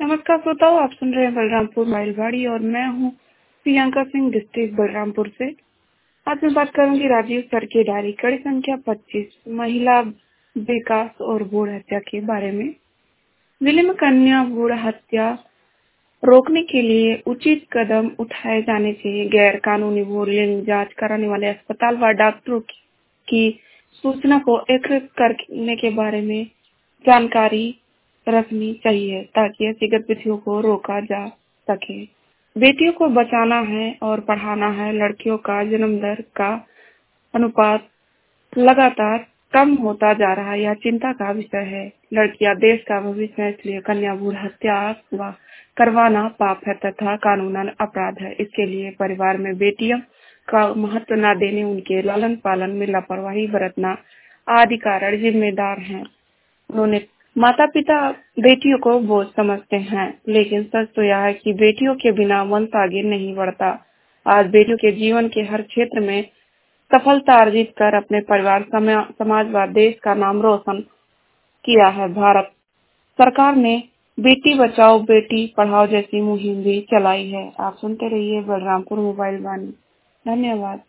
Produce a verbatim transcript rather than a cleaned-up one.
नमस्कार श्रोताओ, आप सुन रहे हैं बलरामपुर माइलवाड़ी और मैं हूँ प्रियंका सिंह, डिस्ट्रिक्ट बलरामपुर से। आज मैं बात करूंगी राजीव सर की डायरी कड़ी संख्या पच्चीस, महिला विकास और भ्रूण हत्या के बारे में। जिले में कन्या भ्रूण हत्या रोकने के लिए उचित कदम उठाए जाने चाहिए। गैर कानूनी भ्रूण लिंग जांच कराने वाले अस्पताल व डॉक्टरों की सूचना को एकत्रित करने के बारे में जानकारी रखनी चाहिए ताकि ऐसी गतिविधियों को रोका जा सके। बेटियों को बचाना है और पढ़ाना है। लड़कियों का जन्म दर का अनुपात लगातार कम होता जा रहा है, यह चिंता का विषय है। लड़कियां देश का भविष्य है, इसलिए कन्या भ्रूण हत्या करवाना पाप है तथा कानूनन अपराध है। इसके लिए परिवार में बेटियों का महत्व न देने, उनके लालन पालन में लापरवाही बरतना आदि कारण जिम्मेदार हैं। उन्होंने माता पिता बेटियों को बोझ समझते हैं, लेकिन सच तो यह है कि बेटियों के बिना वंश आगे नहीं बढ़ता। आज बेटियों के जीवन के हर क्षेत्र में सफलता अर्जित कर अपने परिवार, समाज व देश का नाम रोशन किया है। भारत सरकार ने बेटी बचाओ बेटी पढ़ाओ जैसी मुहिम भी चलाई है। आप सुनते रहिए बलरामपुर मोबाइल वाणी। धन्यवाद।